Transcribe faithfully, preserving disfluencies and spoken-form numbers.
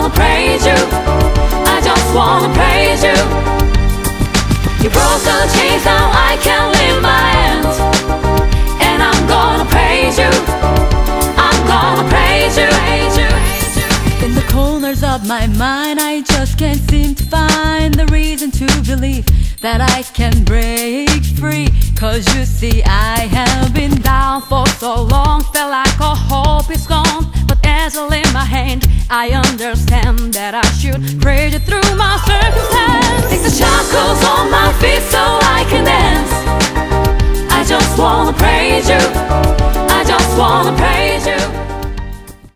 wanna praise you. I just wanna praise you. You broke the chains, now I can lift my hands, and I'm gonna praise you. I'm gonna praise you. In the corners of my mind, I just can't seem to find the reason to believe that I can break free. Cause you see, I have been down for so long, felt like all hope is gone. But as I lift my hand, I understand that I should praise you through my circumstance. Take the shackles on my feet so I can dance. I just wanna praise you. I just wanna praise you.